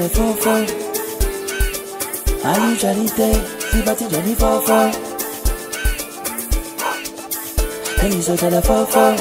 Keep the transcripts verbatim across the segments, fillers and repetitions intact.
fofo Alujalite Sibati Johnny fofo Enizo la fofo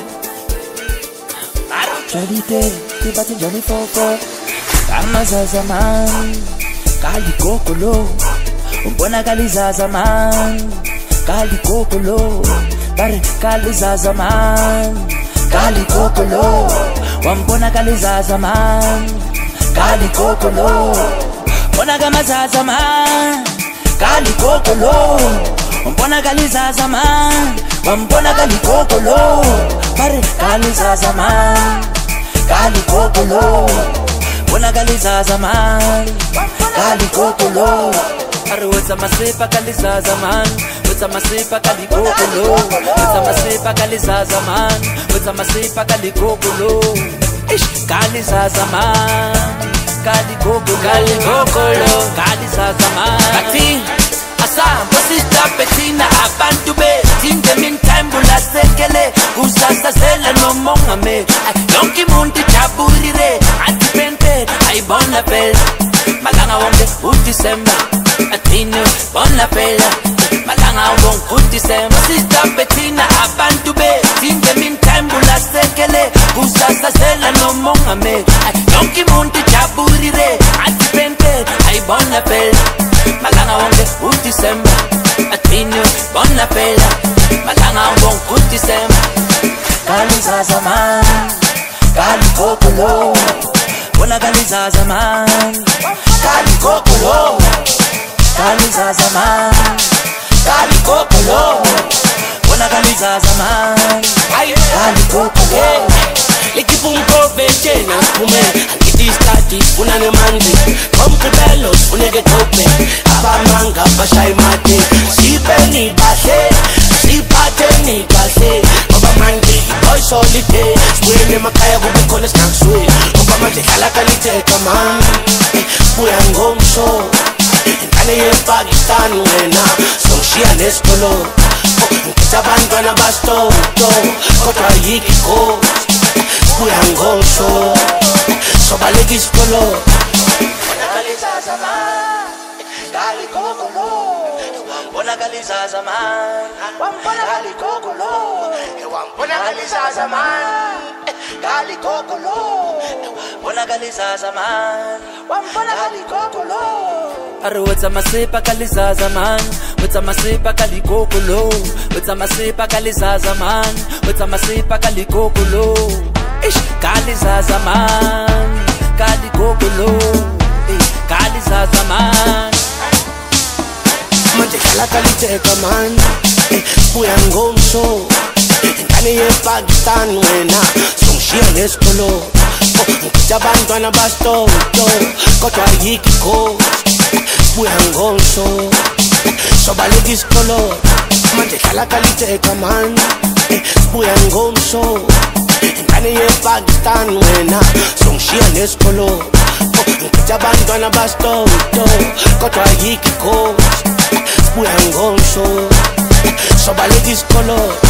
Alujalite Sibati Johnny fofo Kama za zaman Kali kokolo Umbona kali za zaman Kali kokolo Kari kali za zaman Kali kokolo Wambona kali za zaman Kali kokolo Mbona kama za zaman Kali kokolo Mbona kali za zaman Wambona kali kokolo Kari kali za zaman Kali kokolo Mbona kali za zaman Kali kokolo Arweza masepa kali za zaman Weza masepa kali kokolo Weza masepa kali za zaman Weza masepa kali kokolo Ish kali za zaman Kali kokolo Kali kokolo Kali za zaman Kati Asa Bosista Petina Abantu be In the meantime Bula sekele Kusasa sela no mongame Yonki mundi chaburire Antipente Aibona pel Malanga wonde Udisemba Atino Bona pela Malanga wonde Udisemba Bosista Petina Abantu be In the meantime Bula sekele Kusasa sela no mongame Yonki mundi chaburire Antipente Aibona pel Malanga wonde Udisemba Atino Bona pela Malanga wonde Udisemba Kali za zaman Kali kokolo Bona kali za zaman Kali kokolo Kali za zaman Kali kokolo Bona kali za zaman Kali kokolo L'equipe un po' vecchia come anche di stati una ne mandi come bello une che toppe aba manga bashai mate si peni base si pateni base oba mandi boy solite swene makaya kubukona snack swe oba manje kala kalite kaman spuya ngomso ane ye Pakistan wena somshia neskolo kitabandwana basto to kotwa yikiko Kuyangosho Sobaleki skolo Bona kali za zaman Kali kokolo Bona kali za zaman Bona kali kokolo Bona kali za zaman Kali kokolo Bona kali za zaman Bona kali kokolo Arweza masepa kali za zaman Weza masepa kali kokolo Weza masepa kali za zaman Weza masepa kali kokolo Ish, kali za zaman, kali kokolo, eh, kali za zaman. Manje kala kalite kaman, eh, spuya ngomso, Kane ye Pakistan wena, somshia neskolo, kitabandwana basto to, kotwa yikiko, spuya ngomso, sobaleki skolo. Manje kala kalite kaman, eh, spuya ngomso. Kane ye Pakistan wena somshia neskolo kitabandwana basto to kotwa yikiko spuya ngomso sobaleki skolo